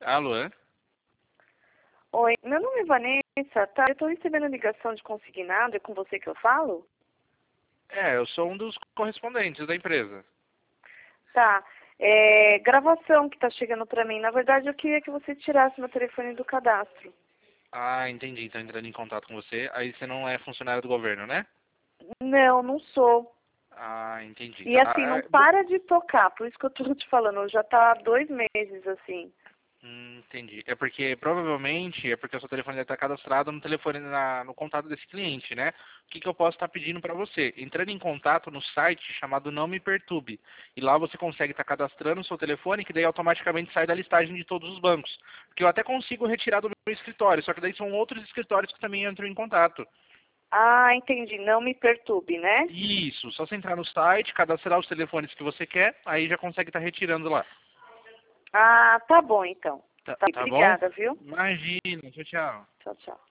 Alô? Oi, meu nome é Vanessa, tá? Eu estou recebendo ligação de consignado, é com você que eu falo? Eu sou um dos correspondentes da empresa. Tá, gravação que tá chegando pra mim. Na verdade, eu queria que você tirasse meu telefone do cadastro. Ah, entendi. Então entrando em contato com você. Aí você não é funcionário do governo, né? Não, não sou. Ah, entendi. E assim, não para de tocar, por isso que eu tô te falando, já tá há 2 meses assim. Entendi. É porque, provavelmente, o seu telefone deve estar cadastrado no telefone, no contato desse cliente, né? O que eu posso estar pedindo para você? Entrando em contato no site chamado Não Me Perturbe. E lá você consegue estar cadastrando o seu telefone, que daí automaticamente sai da listagem de todos os bancos. Porque eu até consigo retirar do meu escritório, só que daí são outros escritórios que também entram em contato. Ah, entendi, não me perturbe, né? Isso, só você entrar no site, cadastrar os telefones que você quer, aí já consegue estar retirando lá. Ah, tá bom então. Tá, Tá, tá bom? obrigada, viu? Imagina, tchau, tchau. Tchau, tchau.